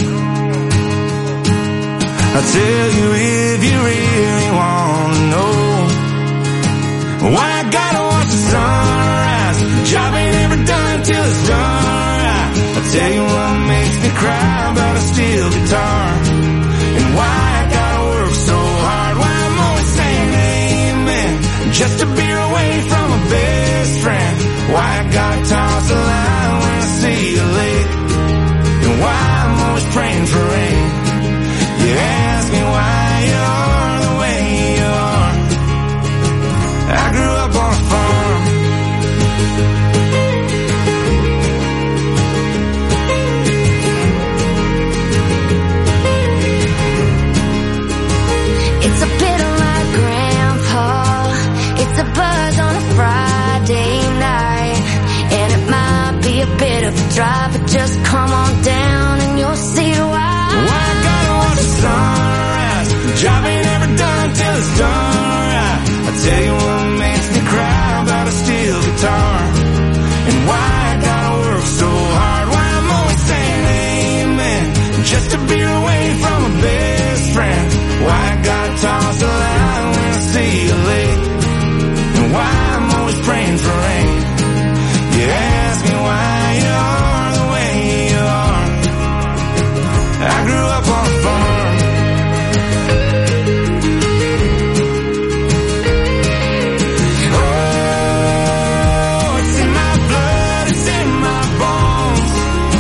I'll tell you if you really want to know. Why I gotta watch the sunrise, job ain't ever done till it's done right. I'll tell you what makes me cry about a steel guitar, and why I gotta work so hard, why I'm always saying amen just to be away from a best friend. Why I gotta toss the line when I see you late, and why I'm always praying for rain. You ask me why you're the way you are. I grew up on a farm. It's a bit of my grandpa. It's a buzz on a Friday night, and it might be a bit of a drive, but just come on down and you'll see why. Why I gotta watch the sunrise, the job ain't ever done till it's done right. I tell you what makes me cry about a steel guitar, and why I gotta work so hard, why I'm always saying amen just to be away from a best friend. Why I gotta toss the line when I see you late, and why I'm always praying for rain. You ask me why you're the way you are. I grew up on a farm. Oh, it's in my blood, it's in my bones.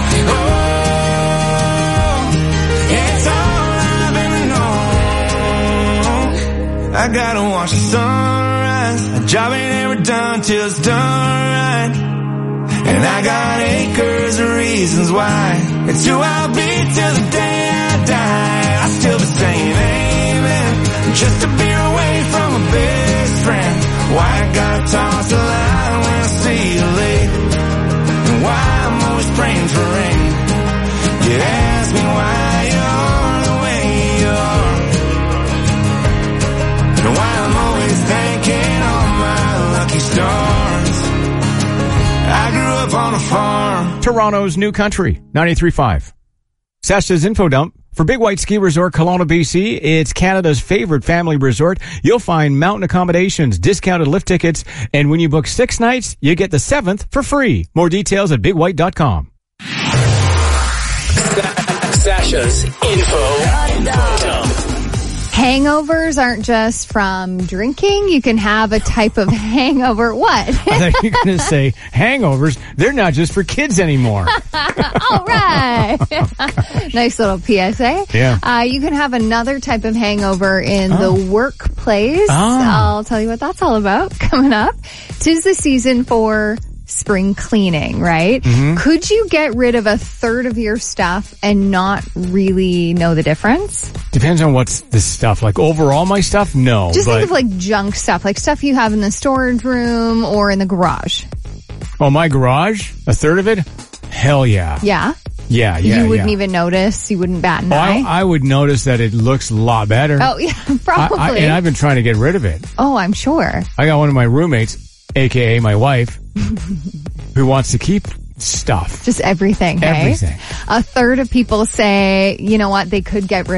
Oh, it's all I've ever known. I gotta watch the sunrise, a job ain't ever done till it's done right. And I got acres of reasons why. It's who I'll be till the day I die. I'll still be saying amen just to be away from a best friend. Why I gotta toss the line when I see you late, and why I'm always praying for rain. You ask me why you're the way you are, and why I'm always thanking all my lucky stars. I grew up on a farm. Toronto's New Country, ninety-three point five. Sesta's Info Dump. For Big White Ski Resort, Kelowna, B C, it's Canada's favorite family resort. You'll find mountain accommodations, discounted lift tickets, and when you book six nights, you get the seventh for free. More details at big white dot com. Sasha's Info Dump. Hangovers aren't just from drinking. You can have a type of hangover. What? I thought you were going to say hangovers. They're not just for kids anymore. All right. Nice little P S A. Yeah. Uh, you can have another type of hangover in Oh. the workplace. Oh. I'll tell you what that's all about coming up. 'Tis the season for spring cleaning, right? Mm-hmm. Could you get rid of a third of your stuff and not really know the difference? Depends on what's the stuff. Like overall my stuff, no. Just but, think of like junk stuff, like stuff you have in the storage room or in the garage. Oh, my garage? A third of it? Hell yeah. Yeah? Yeah, yeah, You wouldn't yeah. even notice. You wouldn't bat an Oh, eye. I, I would notice that it looks a lot better. Oh, yeah, probably. I, I, and I've been trying to get rid of it. Oh, I'm sure. I got one of my roommates, a k a my wife, who wants to keep stuff. Just everything, hey? Everything. A third of people say, you know what, they could get rid of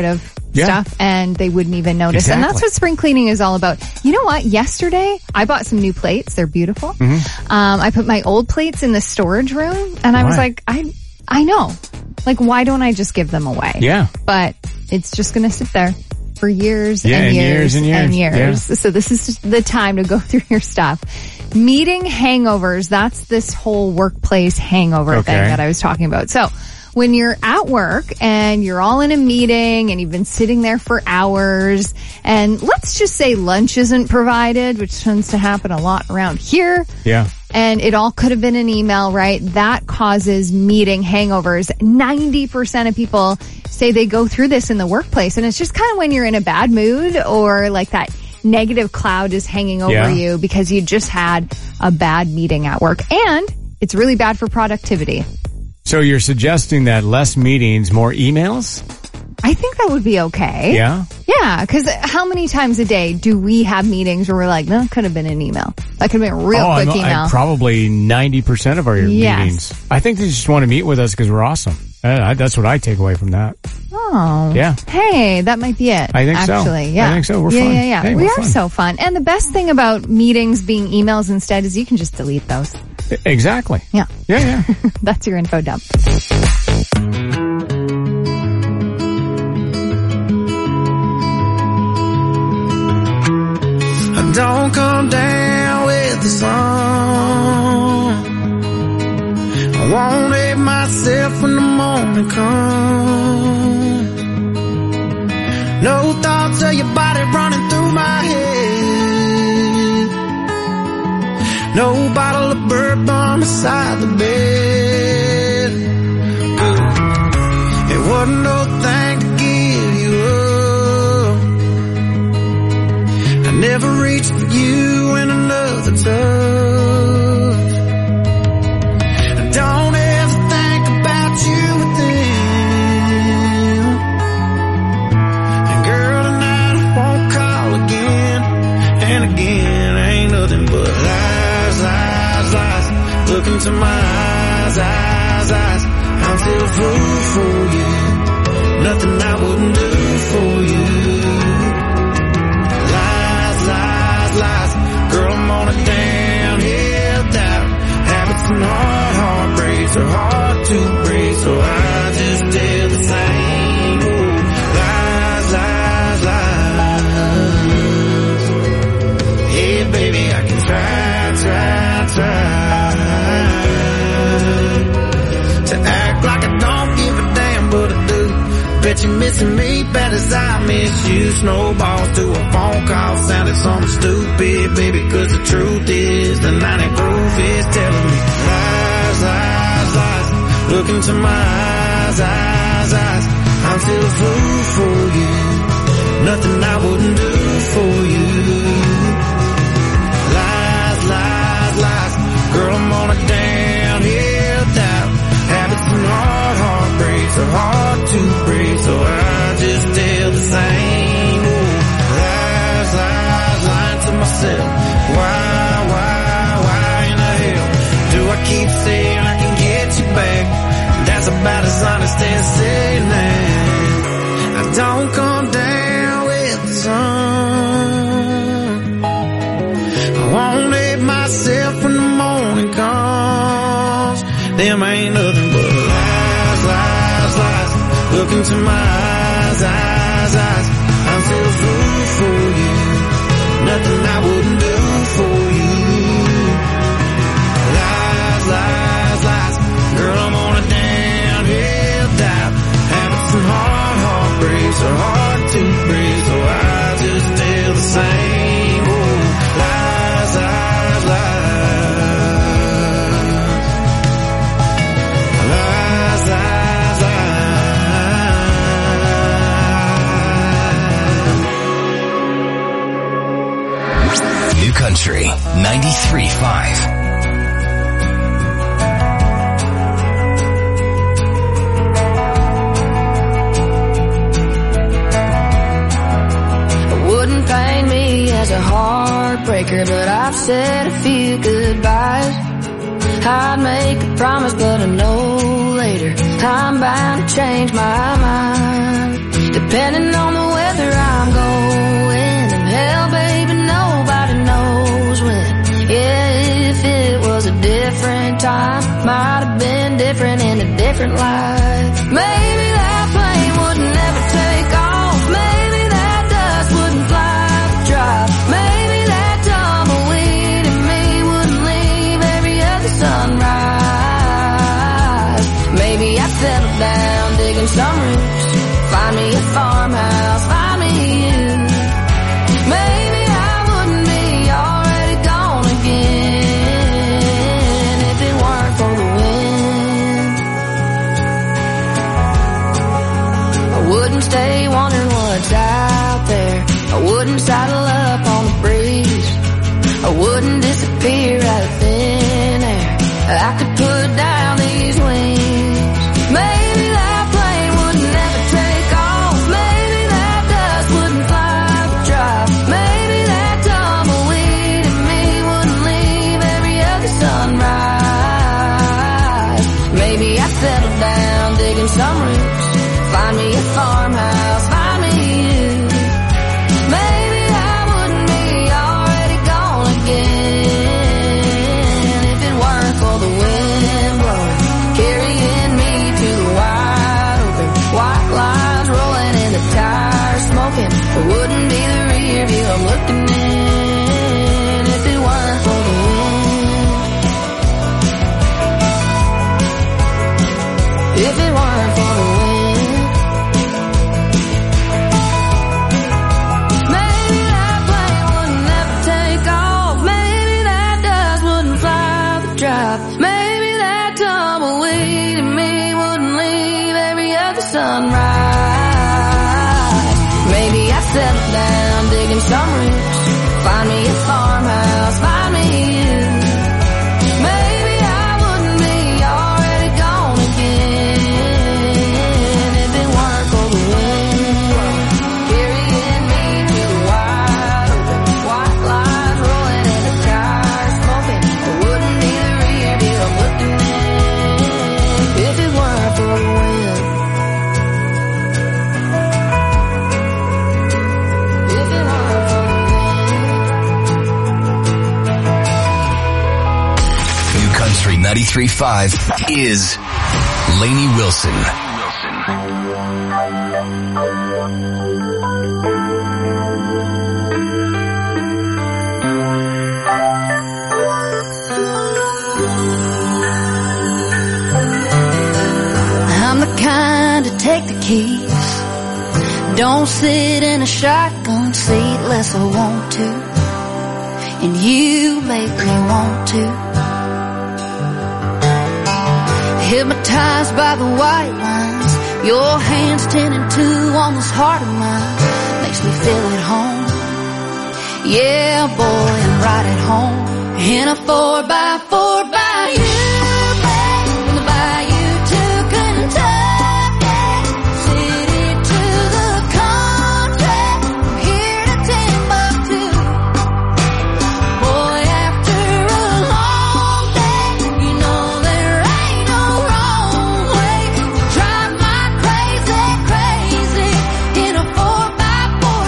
Yeah. stuff and they wouldn't even notice. Exactly. And that's what spring cleaning is all about. You know what? Yesterday, I bought some new plates. They're beautiful. Mm-hmm. Um, I put my old plates in the storage room and I was Right. like, I, I know. Like, why don't I just give them away? Yeah. But it's just going to sit there for years Yeah, and, and years, years and and years. years. Yeah. So this is just the time to go through your stuff. Meeting hangovers. That's this whole workplace hangover Okay. thing that I was talking about. So when you're at work and you're all in a meeting and you've been sitting there for hours and let's just say lunch isn't provided, which tends to happen a lot around here. Yeah. And it all could have been an email, right? That causes meeting hangovers. ninety percent of people say they go through this in the workplace. And it's just kind of when you're in a bad mood or like that negative cloud is hanging over Yeah. you because you just had a bad meeting at work. And it's really bad for productivity. So you're suggesting that less meetings, more emails? I think that would be okay. Yeah. Yeah, because how many times a day do we have meetings where we're like, no, it could have been an email. That could have been a real oh, quick I'm, email. I'm probably ninety percent of our Yes. meetings. I think they just want to meet with us because we're awesome. Uh, that's what I take away from that. Oh. Yeah. Hey, that might be it. I think so. Actually, yeah. I think so. We're yeah, fun. Yeah, yeah, Hey, we we're are fun. so fun. And the best thing about meetings being emails instead is you can just delete those. Exactly. Yeah. Yeah, yeah. That's your info dump. I don't come down with the sun. I won't hate myself when the morning comes. No thoughts of your body running through my head. No bottle of bourbon beside the bed. It wasn't no thing to give you up. I never reached for you in another touch. I don't ever think about you within. And girl, tonight I won't call again and again. Ain't nothing but lies, lies, lies. Look into my eyes, eyes, eyes. I'm still a fool for you. Nothing I wouldn't do for you. Lies, lies, lies. Girl, I'm on a downhill dive. Habits and hard heartbreaks are hard to break, so I just tell the same. Ooh, lies, lies, lies. Hey, baby, I can try, try, try to act like I don't give a damn, but I do. Bet you're missing me bad as I miss you. Snowballs to a phone call sounded something stupid, baby, cause the truth is the ninety proof is telling me lies, lies, lies. Look into my eyes, eyes, eyes. I'm still a fool for you. Nothing I wouldn't do for you. Lies, lies, lies. Girl, I'm on a downhill dive. Habits and hard heartbreaks are hard to break, so I just tell the same. Ooh, lies, lies, lying to myself. Why, why, why in the hell do I keep saying I can get you back? That's about as honest as saying that. I don't come down with the sun. I won't hate myself when the morning comes. Them ain't nothing but lies, lies, lies. Look into my eyes, eyes, eyes. I'm still a fool for you. Nothing I wouldn't do for you. Lies, lies, lies. Girl, I'm on a downhill dive. Habits and hard heartbreaks are hard to break, so I just tell the same. Oh, lies, lies, lies. Lies, lies, lies. New Country ninety-three point five. Wouldn't paint me as a heartbreaker, but I've said a few goodbyes. I'd make a promise, but I know later I'm bound to change my mind. The Depending on the weather I'm going, and hell, baby, nobody knows when. Yeah, if it was a different time, might have been different in a different life. Maybe that plane wouldn't ever take off. Maybe that dust wouldn't fly the drive. Maybe that tumbleweed in me wouldn't leave every other sunrise. Maybe I'd settle down, digging some roots, find me a farmhouse, find me you. Maybe I wouldn't be already gone again if it weren't for the wind. I wouldn't stay wondering what's out there. I wouldn't saddle up on the breeze. I wouldn't disappear out of thin air. I could put down these wings. Maybe that plane wouldn't ever take off. Maybe that dust wouldn't fly the drive. Maybe that tumbleweed in me wouldn't leave every other sunrise. Maybe I'd settle down, digging some roots, find me a farmhouse, find me you. Maybe I wouldn't be already gone again if it weren't for the wind blowing, carrying me to the wide open. White lines rolling in the tires, smoking. It wouldn't be the rear view I'm looking in if it weren't for the wind. If it weren't for the wind. Maybe that plane wouldn't ever take off. Maybe that dust wouldn't fly the drive. Maybe that tumbleweed in me wouldn't leave every other sunrise. Maybe I'd settle down, digging some roots, find me a farmhouse, find me you. Maybe I wouldn't be already gone again if it weren't for the wind, carrying me to the wide open. White lines rolling in the tires, smoking. It wouldn't be the rear view I'm looking in if it weren't for the wind. If it weren't for the wind. New Country ninety-three point five is Lainey Wilson. I'm the kind to take the keys, don't sit in a shotgun seat unless I want to, and you make me want to. Hypnotized by the white lines, your hands ten and two on this heart of mine, makes me feel at home. Yeah, boy, I'm right at home in a four by four by you. From the bayou to Kentucky, city to the country, from here to Timbuktu. Boy, after a long day, you know there ain't no wrong way to drive my crazy, crazy in a four by four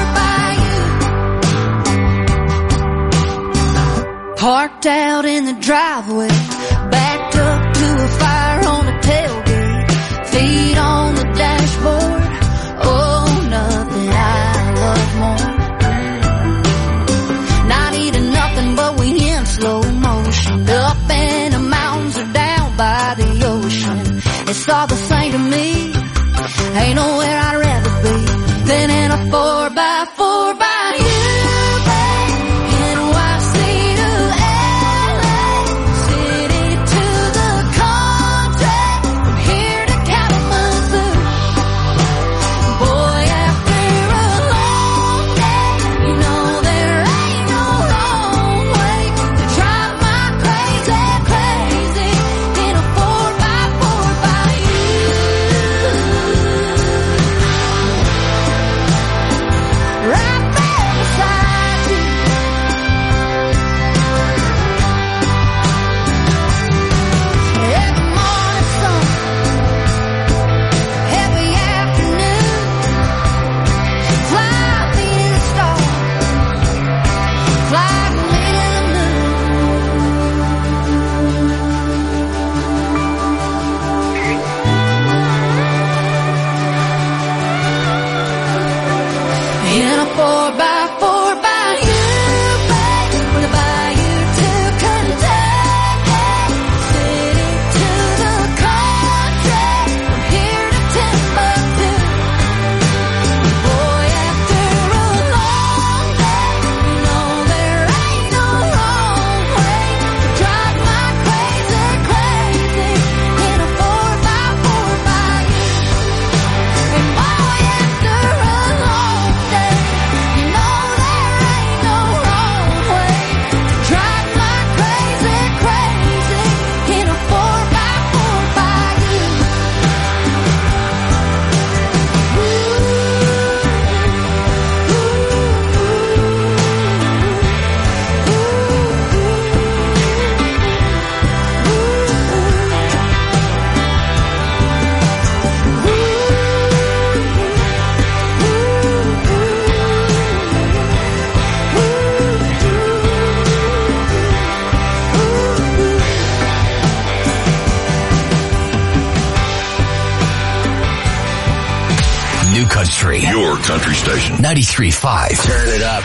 by you. Parked out in the driveway, backed up to a fire on the tailgate, feet on the dashboard. Oh, nothing I love more. Not eating nothing, but we in slow motion, up in the mountains or down by the ocean. It's all the same to me. Ain't nowhere I'd rather be than in a four by four by you. N Y C to L A, city to the country, from here to Kalamazoo. Boy, after a long day, you know there ain't no wrong way to drive my crazy, crazy in a four by four by you. New Country. Your country station. ninety-three point five. Turn it up.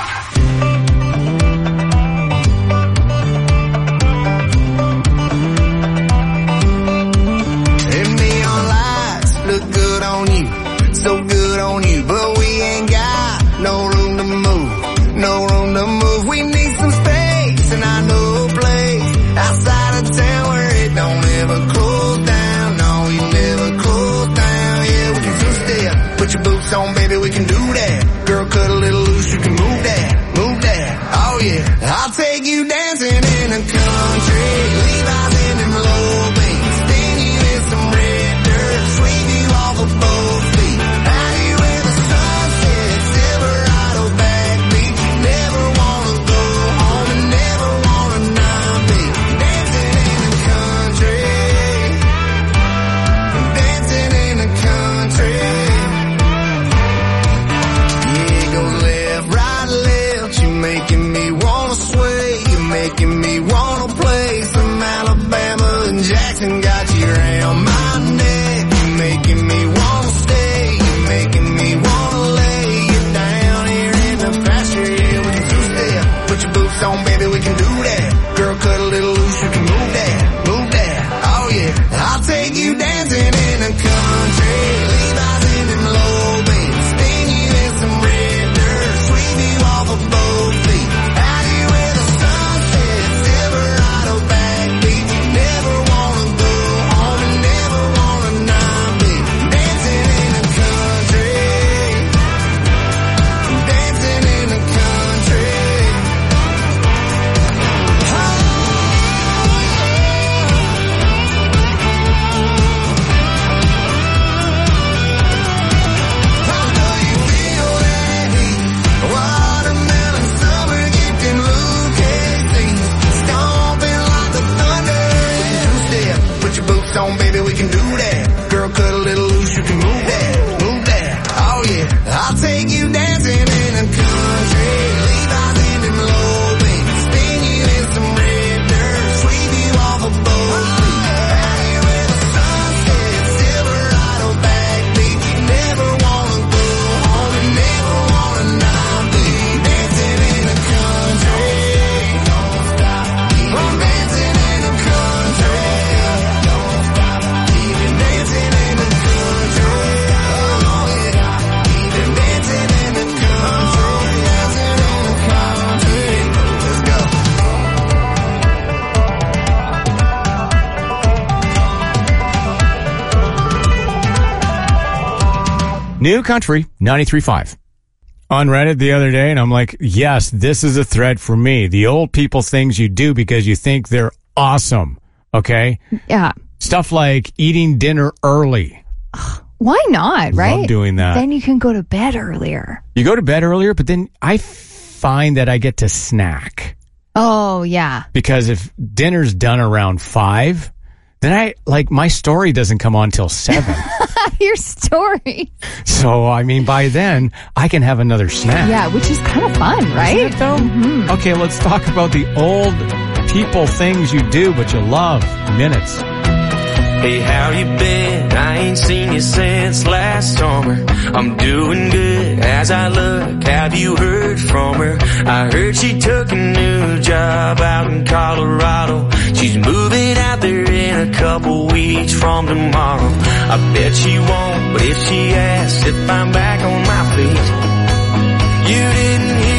And neon lights look good on you, so good on you, but we ain't got no room to move, no room to move. We need some space, and I know a place outside of town where it don't ever close down. No, we never close down. Yeah, we can two-step. Put your boots on, baby, we can do that. Girl, cut a little loose, you can move that, move that. Oh yeah, I'll take you dancing in the country. Levi's in them low beats, spin you in some red dirt, sweep you off of both feet. Out here where the sun sets, Silverado backbeat. You never wanna go home and never wanna not be dancing in the country, dancing in the country. Yeah, it goes left, right, left. You're making me wanna sway. You're making me wanna play some Alabama and Jackson. Got you around my neck. You're making me wanna stay. You're making me wanna lay you down here in the pasture. Yeah, we can two-step. Put your boots on, baby, we can do that. Girl, cut a little loose, you can move that, move that. Oh yeah, I'll take you dancing in the country. Levi's in them low beats, spin you in some red dirt, sweep you off of both feet. Out here where the sun sets, Silverado backbeat. You never wanna go home and never wanna not be dancing in the country, dancing in the country. Watermelon summer getting Lucchese, stomping like the thunder. Two-step, put your boots on, baby, we can do that. Girl, cut a little loose, you can move that, move that. Oh yeah, I'll take you dancing in the country. Levi's in them low beats, spin you in some red dirt, sweep you off of both feet. Out here where the sun sets, Silverado backbeat. You never wanna go home and never wanna not be dancing in the country. Don't stop, I'm dancing in the country. Don't stop, even dancing in the country. Oh yeah, even dancing in the country, dancing in the country. Let's go. New Country, ninety-three point five. On Reddit the other day, and I'm like, yes, this is a thread for me. The old people things you do because you think they're awesome, okay? Yeah. Stuff like eating dinner early. Why not, right? Love doing that. Then you can go to bed earlier. You go to bed earlier, but then I find that I get to snack. Oh, yeah. Because if dinner's done around five, then I, like, my story doesn't come on till seven. Your story. So, I mean, by then, I can have another snack. Yeah, which is kind of fun, right? Isn't it, though? Mm-hmm. Okay, let's talk about the old people things you do, but you love. Minutes. Hey, how you been? I ain't seen you since last summer. I'm doing good as I look. Have you heard from her? I heard she took a new job out in Colorado. She's moving out there in a couple weeks from tomorrow. I bet she won't, but if she asks if I'm back on my feet, you didn't hear